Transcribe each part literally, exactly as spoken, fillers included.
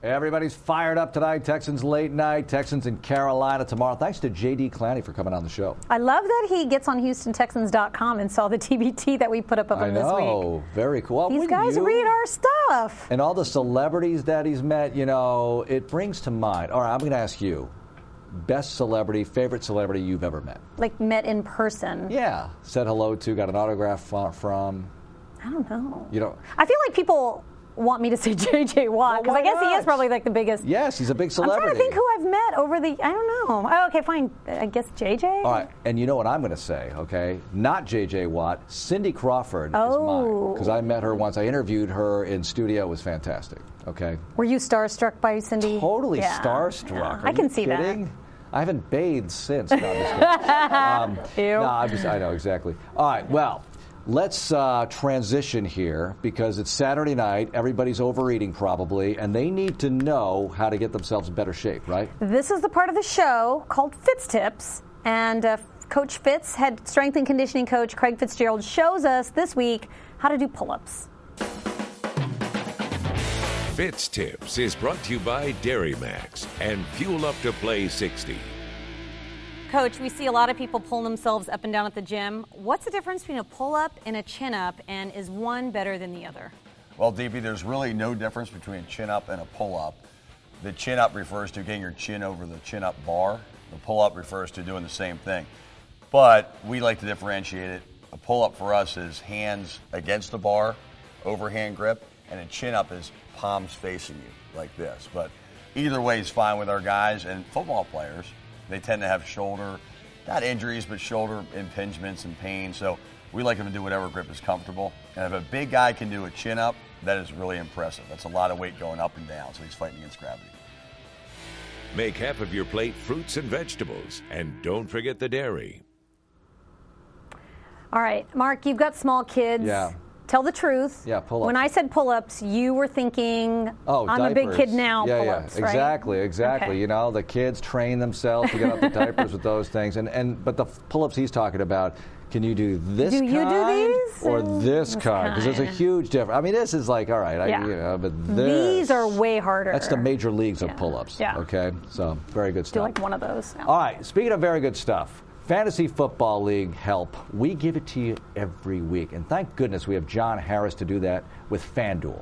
Everybody's fired up tonight. Texans late night. Texans in Carolina tomorrow. Thanks to J D Clanny for coming on the show. I love that he gets on Houston Texans dot com and saw the T B T that we put up of him I know. this week. Very cool. Well, These guys you? read our stuff. And all the celebrities that he's met, you know, it brings to mind. All right, I'm going to ask you. Best celebrity, favorite celebrity you've ever met? Like met in person. Yeah. Said hello to, got an autograph from. I don't know. You know. I feel like people want me to say J J Watt, because well, I guess not? he is probably like the biggest. Yes, he's a big celebrity. I'm trying to think who I've met over the, I don't know. Oh, okay, fine. I guess J J? All right, and you know what I'm going to say, okay? Not J J Watt. Cindy Crawford oh. is mine, because I met her once. I interviewed her in studio. It was fantastic, okay? Were you starstruck by Cindy? Totally yeah. starstruck. Yeah. Are I can you see kidding? that. I haven't bathed since. No, I'm just kidding. um, Ew. No, I'm just, I know, exactly. All right, well, let's uh, transition here because it's Saturday night. Everybody's overeating probably, and they need to know how to get themselves in better shape, right? This is the part of the show called Fitz Tips, and uh, Coach Fitz, head strength and conditioning coach Craig Fitzgerald, shows us this week how to do pull-ups. Fitz Tips is brought to you by Dairy Max and Fuel Up to Play sixty. Coach, we see a lot of people pulling themselves up and down at the gym. What's the difference between a pull-up and a chin-up, and is one better than the other? Well, D B, there's really no difference between a chin-up and a pull-up. The chin-up refers to getting your chin over the chin-up bar. The pull-up refers to doing the same thing. But we like to differentiate it. A pull-up for us is hands against the bar, overhand grip, and a chin-up is palms facing you like this. But either way is fine with our guys and football players. They tend to have shoulder, not injuries, but shoulder impingements and pain. So we like them to do whatever grip is comfortable. And if a big guy can do a chin-up, that is really impressive. That's a lot of weight going up and down, so he's fighting against gravity. Make half of your plate fruits and vegetables, and don't forget the dairy. All right, Mark, you've got small kids. Yeah. Tell the truth. Yeah, pull-ups. When I said pull-ups, you were thinking, Oh, I'm diapers. a big kid now, yeah, pull-ups, yeah, right? exactly, exactly. Okay. You know, the kids train themselves to get out the diapers with those things. And, and But the pull-ups he's talking about, can you do this Do kind you do these? or Or this, this kind? Because there's a kind. huge difference. I mean, this is like, all right, I, Yeah. you know, but this. These are way harder. That's the major leagues of Yeah. pull-ups, Yeah. okay? So, very good Do stuff. like one of those. Yeah. All right, speaking of very good stuff, Fantasy Football League help. We give it to you every week. And thank goodness we have John Harris to do that with FanDuel.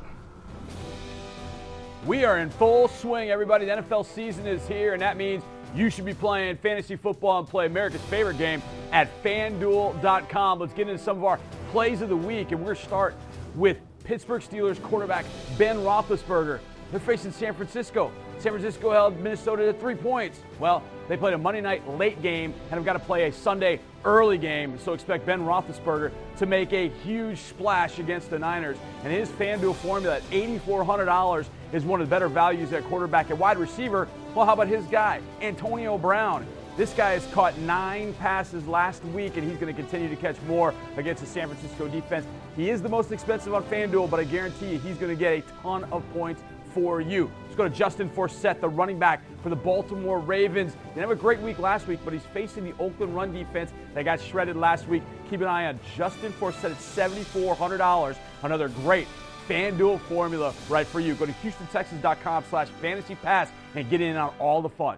We are in full swing, everybody. The N F L season is here, and that means you should be playing fantasy football and play America's favorite game at FanDuel dot com. Let's get into some of our plays of the week, and we're going to start with Pittsburgh Steelers quarterback Ben Roethlisberger. They're facing San Francisco. San Francisco held Minnesota to three points. Well, they played a Monday night late game and have got to play a Sunday early game. So expect Ben Roethlisberger to make a huge splash against the Niners. And his FanDuel formula at eight thousand four hundred dollars is one of the better values at quarterback. At wide receiver, well, how about his guy, Antonio Brown? This guy has caught nine passes last week, and he's going to continue to catch more against the San Francisco defense. He is the most expensive on FanDuel, but I guarantee you he's going to get a ton of points for you. Let's go to Justin Forsett, the running back for the Baltimore Ravens. They didn't have a great week last week, but he's facing the Oakland run defense that got shredded last week. Keep an eye on Justin Forsett at seven thousand four hundred dollars. Another great FanDuel formula right for you. Go to Houston Texans dot com slash fantasy pass and get in on all the fun.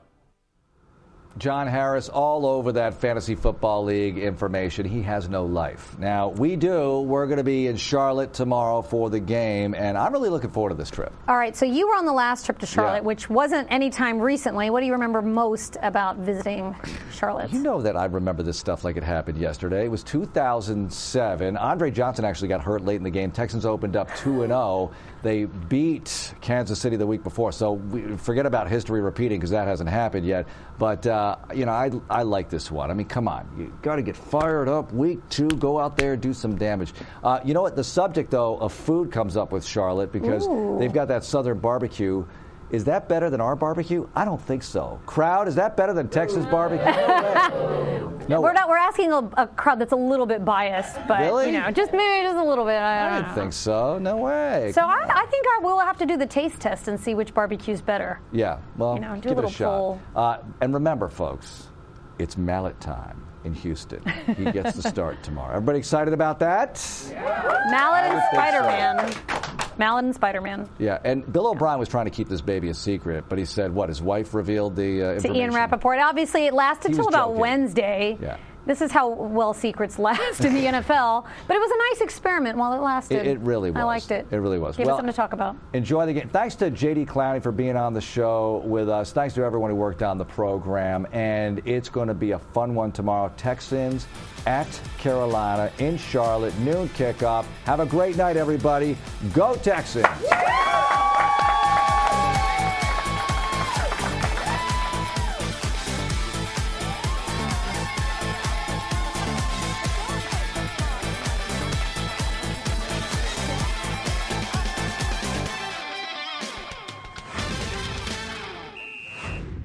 John Harris all over that Fantasy Football League information. He has no life. Now, we do. We're going to be in Charlotte tomorrow for the game, and I'm really looking forward to this trip. All right, so you were on the last trip to Charlotte, Yeah. which wasn't any time recently. What do you remember most about visiting Charlotte? You know that I remember this stuff like it happened yesterday. It was two thousand seven. Andre Johnson actually got hurt late in the game. Texans opened up two and oh. They beat Kansas City the week before, so we forget about history repeating because that hasn't happened yet. But, uh, you know, I, I like this one. I mean, come on. You got to get fired up week two, go out there, do some damage. Uh, you know what? The subject, though, of food comes up with Charlotte because Ooh. they've got that Southern barbecue. Is that better than our barbecue? I don't think so. Crowd, is that better than Texas barbecue? No way. No We're way. not. We're asking a, a crowd that's a little bit biased, but Really? you know, just maybe just a little bit. I, I don't didn't know. think so. No way. So I, I think I will have to do the taste test and see which barbecue's better. Yeah, well, You know, do a give it a little shot. poll. Uh, and remember, folks, it's mallet time in Houston. He gets the start tomorrow. Everybody excited about that? Mallet and I think so. Spider-Man. Mallet and Spider-Man. Yeah, and Bill O'Brien was trying to keep this baby a secret, but he said, what, his wife revealed the uh, information? To Ian Rappaport. Obviously, it lasted He till was about joking. Wednesday. Yeah. This is how well secrets last in the N F L. But it was a nice experiment while it lasted. It, it really was. I liked it. It really was. Gave well, us something to talk about. Enjoy the game. Thanks to J D Clowney for being on the show with us. Thanks to everyone who worked on the program. And it's going to be a fun one tomorrow. Texans at Carolina in Charlotte, noon kickoff. Have a great night, everybody. Go Texans!